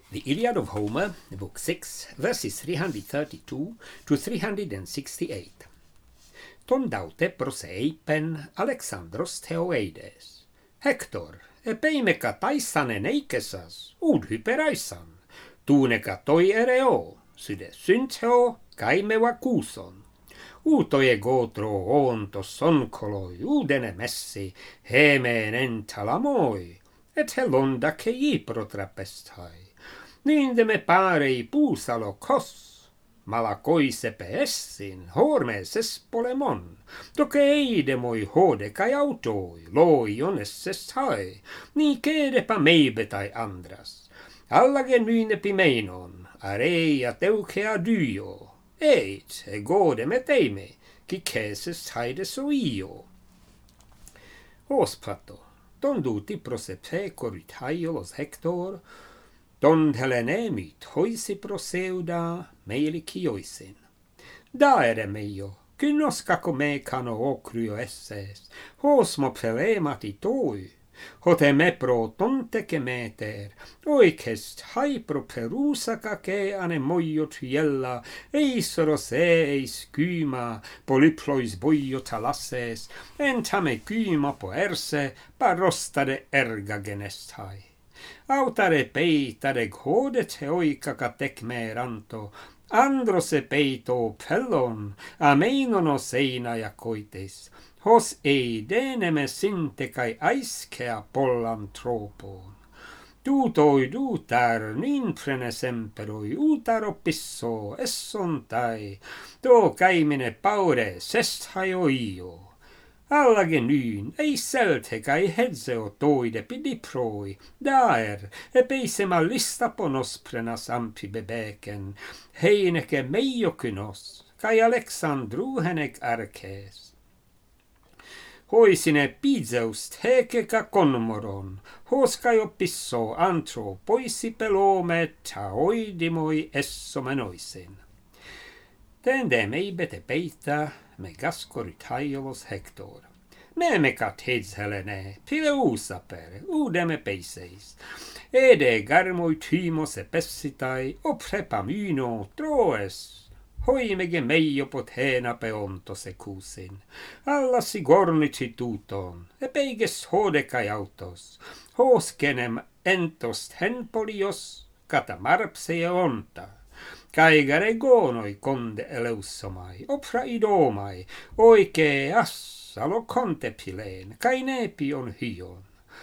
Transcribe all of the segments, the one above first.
The Iliad of Homer, Book 6, verses 332 to 368. Ton daute proseipen Alexandros Theoides. Hector, epeime kataisan eneikesas, ud hyperaisan, tuune katoi ereo, syde syntheo kaime vakuson. Uutoje gotro ontos sonkoloi, uudene messi, hemeen entalamoi, et helonda kei protrapestai. Niin me parei puusalo kos, malakoisepe essin, hormeses polemon, toke eidemoi hodekai autoi, loi esses hai, niin keedepa meibetai andras. Allage nyynepi meinon, areia teukea dyio, eit, e godeme teime, kikeses haides oio. Ospato, ton duti prosepe coritaiolos Hector, Don Helenemi toisi proseuda meili kioisin. Daere meio, kynoskako me kano okryo esses, hosmo pelemati toi, hote me pro tonteke meter, oikest haipro perusaka ke ane moio triella, eisoros eis kyma, polyplois boio talasses, entame kyma poerse, parostade erga genestai. Autare peitare hodet oikaka tekmeranto, androse peito pellon, ameinono seina ja koites, hos ei deneme sintekai aiskea pollan tropon. Tuutoi duutar niin prenesemperoi utaro pisso essontai, tuo käimine paure sesthajoio. Allage nyn, ei seltekai hedzeo toide pidiproi, daer, epeisema listaponos prenas ampi bebeken, heineke meiokynos, kai Alexandruhenek arkes. Hoisine pizeust hekeka konmoron, hoskajo pisso antro poisi pelome ta oidimoi essomenoisin. Tendem eibete peita, me gascoritaiolos Hector. Me catheds Helene, pileusa per, udeme peiseis. Ede garmoi timos epessitai, oprepamino troes. Hoimege meio potena peontos ecusin. Alla sigornici tuton, epeiges hodecai autos. Hoskenem entost henpolios, catamarpse onta. Caigare gonoi conde eleusomai, opra idomai, oike assalo contepileen, kainepion hion.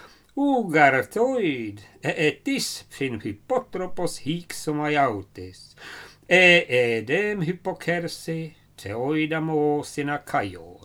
Ugartoid, etis fin hypotropos hiksomai autis, edem hypokersi, teoidamo sina kaio.